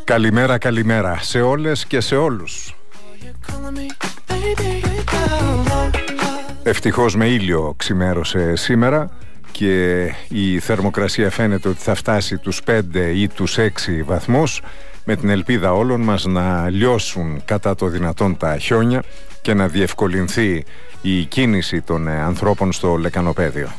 Καλημέρα, καλημέρα σε όλες και σε όλους. Ευτυχώς με ήλιο ξημέρωσε σήμερα και η θερμοκρασία φαίνεται ότι θα φτάσει τους 5 ή τους 6 βαθμούς, με την ελπίδα όλων μας να λιώσουν κατά το δυνατόν τα χιόνια και να διευκολυνθεί η κίνηση των ανθρώπων στο λεκανοπέδιο.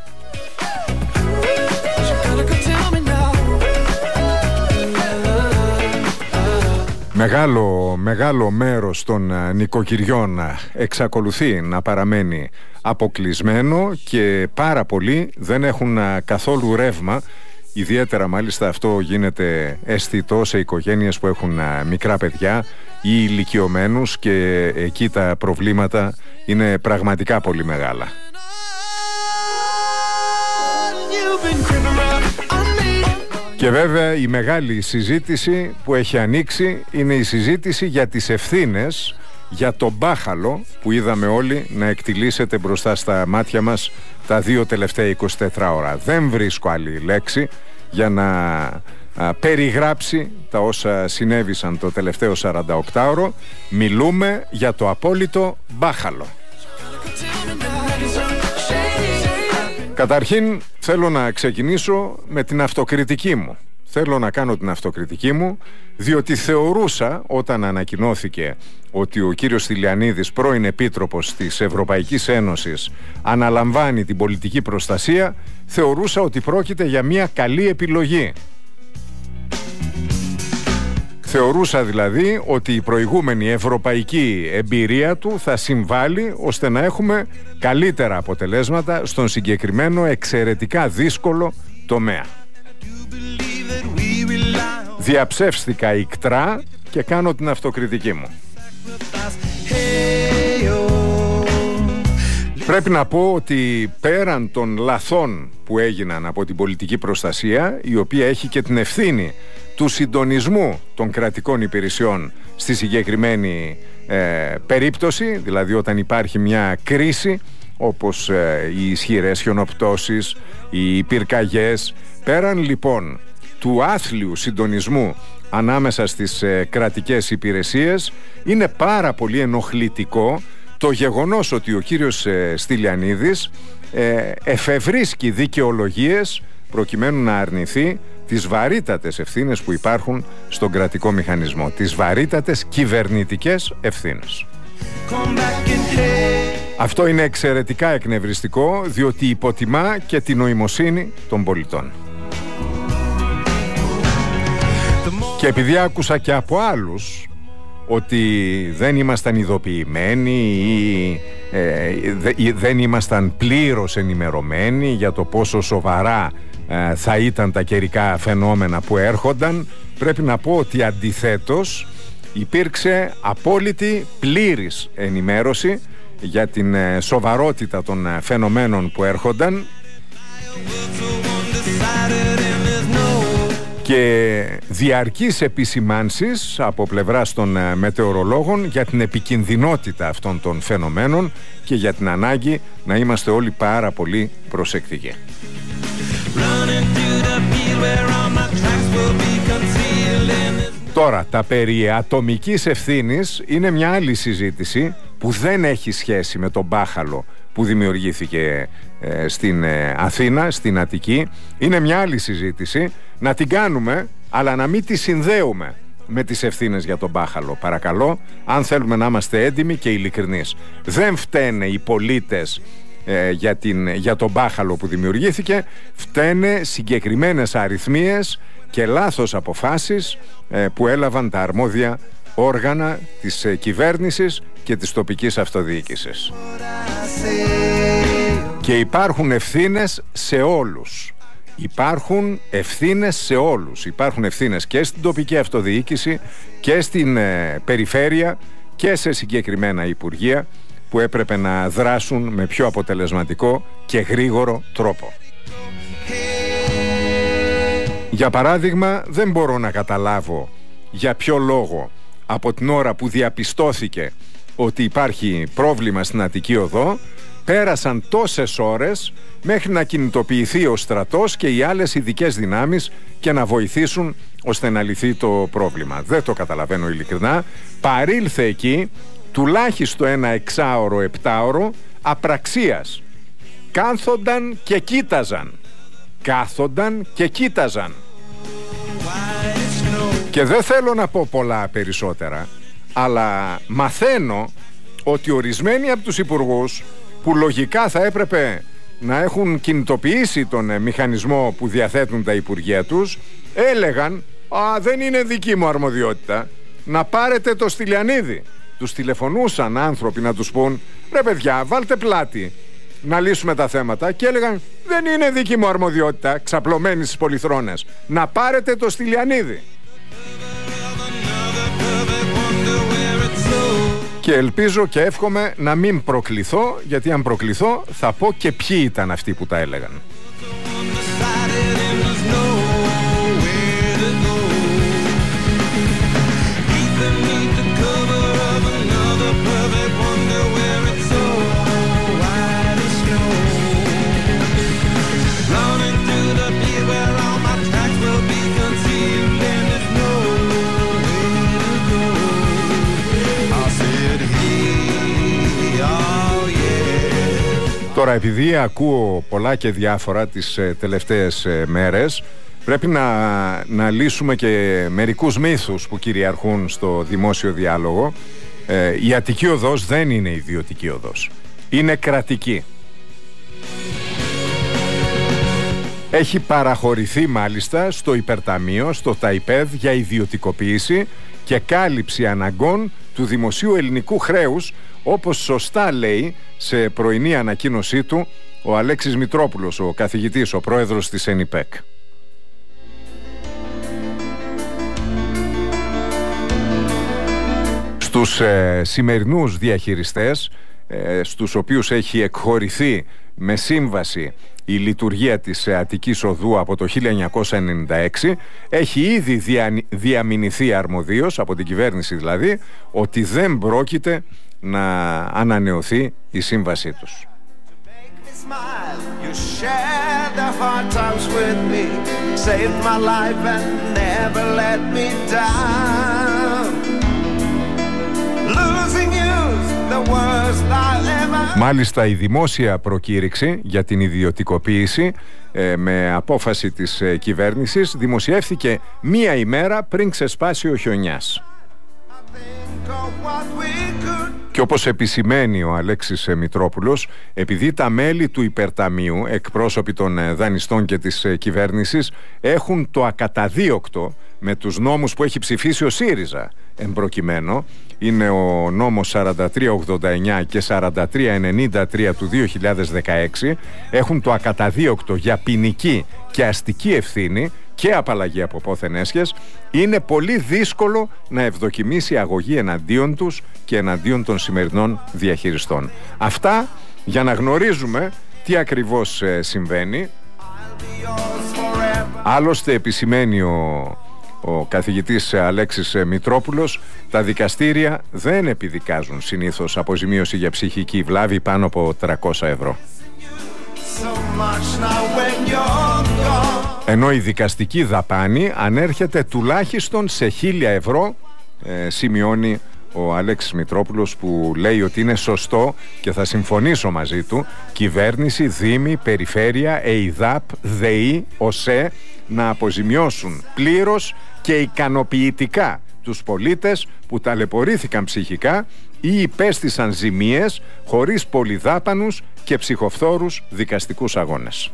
Μεγάλο μέρος των νοικοκυριών εξακολουθεί να παραμένει αποκλεισμένο και πάρα πολλοί δεν έχουν καθόλου ρεύμα. Ιδιαίτερα μάλιστα αυτό γίνεται αισθητό σε οικογένειες που έχουν μικρά παιδιά ή ηλικιωμένους, και εκεί τα προβλήματα είναι πραγματικά πολύ μεγάλα. Και βέβαια η μεγάλη συζήτηση που έχει ανοίξει είναι η συζήτηση για τις ευθύνες για τον μπάχαλο που είδαμε όλοι να εκτιλήσεται μπροστά στα μάτια μας τα 2 τελευταία 24 ώρα. Δεν βρίσκω άλλη λέξη για να περιγράψει τα όσα συνέβησαν το τελευταίο 48ωρο. Μιλούμε για το απόλυτο μπάχαλο. Καταρχήν θέλω να ξεκινήσω με την αυτοκριτική μου. Θέλω να κάνω την αυτοκριτική μου, διότι θεωρούσα, όταν ανακοινώθηκε ότι ο κύριος Στυλιανίδης, πρώην Επίτροπος της Ευρωπαϊκής Ένωσης, αναλαμβάνει την πολιτική προστασία, θεωρούσα ότι πρόκειται για μια καλή επιλογή. Θεωρούσα δηλαδή ότι η προηγούμενη ευρωπαϊκή εμπειρία του θα συμβάλλει ώστε να έχουμε καλύτερα αποτελέσματα στον συγκεκριμένο εξαιρετικά δύσκολο τομέα. Διαψεύστηκα ικτρά και κάνω την αυτοκριτική μου. Πρέπει να πω ότι πέραν των λαθών που έγιναν από την πολιτική προστασία, η οποία έχει και την ευθύνη του συντονισμού των κρατικών υπηρεσιών στη συγκεκριμένη περίπτωση, δηλαδή όταν υπάρχει μια κρίση όπως οι ισχυρές χιονοπτώσεις, οι πυρκαγιές, πέραν λοιπόν του άθλιου συντονισμού ανάμεσα στις κρατικές υπηρεσίες, είναι πάρα πολύ ενοχλητικό το γεγονός ότι ο κύριος Στυλιανίδης εφευρίσκει δικαιολογίες προκειμένου να αρνηθεί τις βαρύτατες ευθύνες που υπάρχουν στον κρατικό μηχανισμό, τις βαρύτατες κυβερνητικές ευθύνες. Αυτό είναι εξαιρετικά εκνευριστικό, διότι υποτιμά και την νοημοσύνη των πολιτών. Και επειδή άκουσα και από άλλους ότι δεν ήμασταν ειδοποιημένοι ή δεν ήμασταν πλήρως ενημερωμένοι για το πόσο σοβαρά θα ήταν τα καιρικά φαινόμενα που έρχονταν, πρέπει να πω ότι αντιθέτως υπήρξε απόλυτη πλήρης ενημέρωση για την σοβαρότητα των φαινομένων που έρχονταν και διαρκείς επισημάνσεις από πλευράς των μετεωρολόγων για την επικινδυνότητα αυτών των φαινομένων και για την ανάγκη να είμαστε όλοι πάρα πολύ προσεκτικοί. Τώρα, τα περί ατομικής ευθύνης είναι μια άλλη συζήτηση που δεν έχει σχέση με τον μπάχαλο που δημιουργήθηκε στην Αθήνα, στην Αττική. Είναι μια άλλη συζήτηση, να την κάνουμε αλλά να μην τη συνδέουμε με τις ευθύνες για τον μπάχαλο, παρακαλώ, αν θέλουμε να είμαστε έντιμοι και ειλικρινείς. Δεν φταίνε οι πολίτες για τον μπάχαλο που δημιουργήθηκε, φταίνε συγκεκριμένες αριθμίες και λάθος αποφάσεις που έλαβαν τα αρμόδια όργανα της κυβέρνησης και της τοπικής αυτοδιοίκησης. Και υπάρχουν ευθύνες σε όλους. Υπάρχουν ευθύνες σε όλους. Υπάρχουν ευθύνες και στην τοπική αυτοδιοίκηση και στην περιφέρεια και σε συγκεκριμένα υπουργεία που έπρεπε να δράσουν με πιο αποτελεσματικό και γρήγορο τρόπο. Για παράδειγμα, δεν μπορώ να καταλάβω για ποιο λόγο από την ώρα που διαπιστώθηκε ότι υπάρχει πρόβλημα στην Αττική Οδό Πέρασαν τόσες ώρες μέχρι να κινητοποιηθεί ο στρατός και οι άλλες ειδικές δυνάμεις και να βοηθήσουν ώστε να λυθεί το πρόβλημα. Δεν το καταλαβαίνω ειλικρινά. Παρήλθε εκεί τουλάχιστον ένα 6ωρο, 7ωρο απραξίας. Κάθονταν και κοίταζαν. Και δεν θέλω να πω πολλά περισσότερα, αλλά μαθαίνω ότι ορισμένοι από τους υπουργούς που λογικά θα έπρεπε να έχουν κινητοποιήσει τον μηχανισμό που διαθέτουν τα υπουργεία τους, έλεγαν δεν είναι δική μου αρμοδιότητα, να πάρετε το Στυλιανίδη. Τους τηλεφωνούσαν άνθρωποι να τους πούν ρε παιδιά, βάλτε πλάτη να λύσουμε τα θέματα, και έλεγαν δεν είναι δική μου αρμοδιότητα, ξαπλωμένοι στις πολυθρόνες, να πάρετε το Στυλιανίδη. Και ελπίζω και εύχομαι να μην προκληθώ, γιατί αν προκληθώ θα πω και ποιοι ήταν αυτοί που τα έλεγαν. Τώρα, επειδή ακούω πολλά και διάφορα τις τελευταίες μέρες, πρέπει να λύσουμε και μερικούς μύθους που κυριαρχούν στο δημόσιο διάλογο. Η Αττική Οδός δεν είναι ιδιωτική οδός. Είναι κρατική. Έχει παραχωρηθεί μάλιστα στο υπερταμείο, στο ΤΑΙΠΕΔ, για ιδιωτικοποίηση και κάλυψη αναγκών του δημοσίου ελληνικού χρέους, όπως σωστά λέει σε πρωινή ανακοίνωσή του ο Αλέξης Μητρόπουλος, ο καθηγητής, ο πρόεδρος της ΕΝΙΠΕΚ. Στους σημερινούς διαχειριστές, στους οποίους έχει εκχωρηθεί με σύμβαση η λειτουργία της Αττικής Οδού από το 1996, έχει ήδη διαμηνηθεί αρμοδίως, από την κυβέρνηση δηλαδή, ότι δεν πρόκειται να ανανεωθεί η σύμβασή τους. Μάλιστα, η δημόσια προκήρυξη για την ιδιωτικοποίηση με απόφαση της κυβέρνησης δημοσιεύθηκε μία ημέρα πριν ξεσπάσει ο χιονιάς. Και όπως επισημαίνει ο Αλέξης Μητρόπουλος, επειδή τα μέλη του υπερταμείου, εκπρόσωποι των δανειστών και της κυβέρνησης, έχουν το ακαταδίωκτο με τους νόμους που έχει ψηφίσει ο ΣΥΡΙΖΑ εμπροκειμένο, είναι ο νόμος 4389 και 4393 του 2016, έχουν το ακαταδίωκτο για ποινική και αστική ευθύνη και απαλλαγή από πόθεν έσχες, είναι πολύ δύσκολο να ευδοκιμήσει αγωγή εναντίον τους και εναντίον των σημερινών διαχειριστών. Αυτά για να γνωρίζουμε τι ακριβώς συμβαίνει. Άλλωστε, επισημαίνει ο καθηγητής Αλέξης Μητρόπουλος, τα δικαστήρια δεν επιδικάζουν συνήθως αποζημίωση για ψυχική βλάβη πάνω από 300 ευρώ. Ενώ η δικαστική δαπάνη ανέρχεται τουλάχιστον σε 1.000 ευρώ, σημειώνει ο Αλέξης Μητρόπουλος, που λέει ότι είναι σωστό, και θα συμφωνήσω μαζί του, κυβέρνηση, δήμοι, περιφέρεια, ΕΙΔΑΠ, ΔΕΗ, ΟΣΕ να αποζημιώσουν πλήρως και ικανοποιητικά τους πολίτες που ταλαιπωρήθηκαν ψυχικά ή υπέστησαν ζημίες χωρίς πολυδάπανους και ψυχοφθόρους δικαστικούς αγώνες.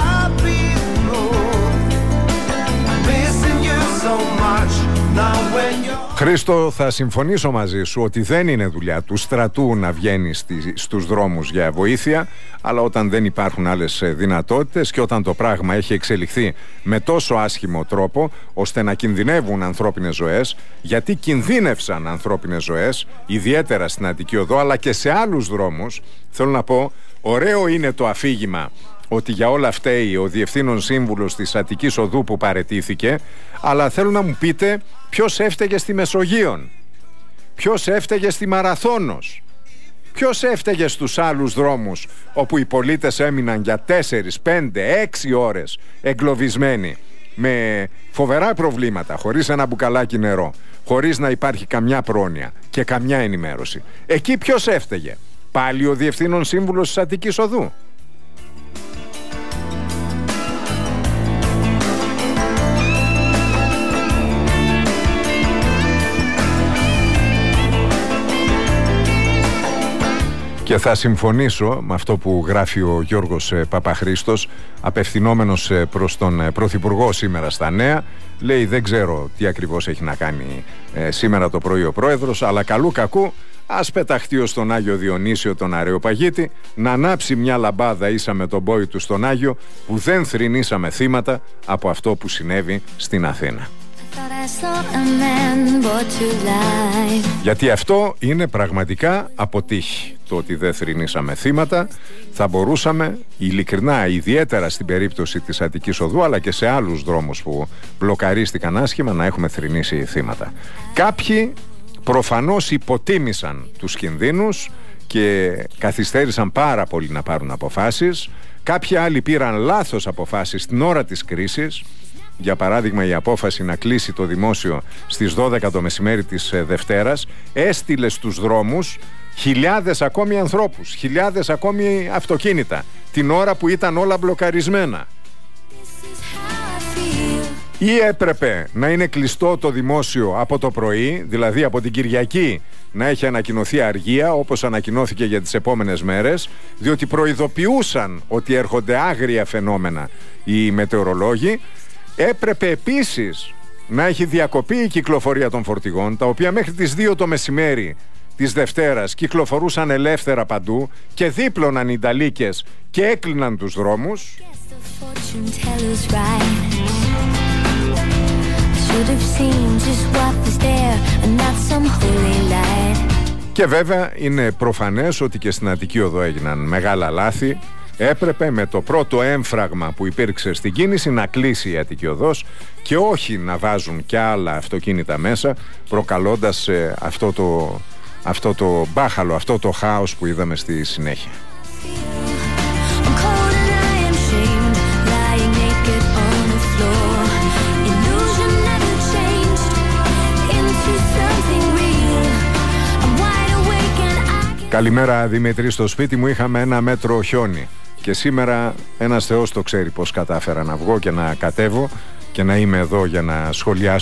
Now when Χρήστο, θα συμφωνήσω μαζί σου ότι δεν είναι δουλειά του στρατού να βγαίνει στους δρόμους για βοήθεια, αλλά όταν δεν υπάρχουν άλλες δυνατότητες και όταν το πράγμα έχει εξελιχθεί με τόσο άσχημο τρόπο ώστε να κινδυνεύουν ανθρώπινες ζωές, γιατί κινδύνευσαν ανθρώπινες ζωές, ιδιαίτερα στην Αττική Οδό αλλά και σε άλλους δρόμους, θέλω να πω, ωραίο είναι το αφήγημα ότι για όλα φταίει ο διευθύνων σύμβουλος της Αττικής Οδού που παραιτήθηκε, αλλά θέλω να μου πείτε ποιος έφταιγε στη Μεσογείον, ποιος έφταιγε στη Μαραθώνος, ποιος έφταιγε στους άλλους δρόμους όπου οι πολίτες έμειναν για 4, 5, 6 ώρες εγκλωβισμένοι με φοβερά προβλήματα, χωρίς ένα μπουκαλάκι νερό, χωρίς να υπάρχει καμιά πρόνοια και καμιά ενημέρωση. Εκεί ποιος έφταιγε? Πάλι ο διευθύνων σύμβουλος της Αττικής Οδού. Και θα συμφωνήσω με αυτό που γράφει ο Γιώργος Παπαχρήστος, απευθυνόμενος προς τον Πρωθυπουργό σήμερα στα Νέα. Λέει, δεν ξέρω τι ακριβώς έχει να κάνει σήμερα το πρωί ο Πρόεδρος, αλλά καλού κακού ας πεταχτεί ως τον Άγιο Διονύσιο τον Αρεοπαγίτη, να ανάψει μια λαμπάδα ίσα με τον πόη του στον Άγιο, που δεν θρηνήσαμε θύματα από αυτό που συνέβη στην Αθήνα. Γιατί αυτό είναι πραγματικά αποτύχει. Το ότι δεν θρηνήσαμε θύματα, θα μπορούσαμε ειλικρινά, ιδιαίτερα στην περίπτωση της Αττικής Οδού αλλά και σε άλλους δρόμους που μπλοκαρίστηκαν άσχημα, να έχουμε θρηνήσει θύματα. Κάποιοι προφανώς υποτίμησαν τους κινδύνους και καθυστέρησαν πάρα πολύ να πάρουν αποφάσεις. Κάποιοι άλλοι πήραν λάθος αποφάσεις την ώρα της κρίσης. Για παράδειγμα, η απόφαση να κλείσει το δημόσιο στις 12 το μεσημέρι της Δευτέρας έστειλε στους δρόμους χιλιάδες ακόμη ανθρώπους, χιλιάδες ακόμη αυτοκίνητα, την ώρα που ήταν όλα μπλοκαρισμένα. Ή έπρεπε να είναι κλειστό το δημόσιο από το πρωί, δηλαδή από την Κυριακή να έχει ανακοινωθεί αργία, όπως ανακοινώθηκε για τις επόμενες μέρες, διότι προειδοποιούσαν ότι έρχονται άγρια φαινόμενα οι μετεωρολόγοι. Έπρεπε επίσης να έχει διακοπεί η κυκλοφορία των φορτηγών, τα οποία μέχρι τις 2 το μεσημέρι της Δευτέρας κυκλοφορούσαν ελεύθερα παντού και δίπλωναν οι νταλίκες και έκλειναν τους δρόμους. Και βέβαια είναι προφανές ότι και στην Αττική Οδό έγιναν μεγάλα λάθη. Έπρεπε με το πρώτο έμφραγμα που υπήρξε στην κίνηση να κλείσει η Αττική Οδός και όχι να βάζουν και άλλα αυτοκίνητα μέσα, προκαλώντας αυτό το μπάχαλο, αυτό το χάος που είδαμε στη συνέχεια. Καλημέρα Δημήτρη, στο σπίτι μου είχαμε 1 μέτρο χιόνι και σήμερα ένας Θεός το ξέρει πως κατάφερα να βγω και να κατέβω και να είμαι εδώ για να σχολιάσω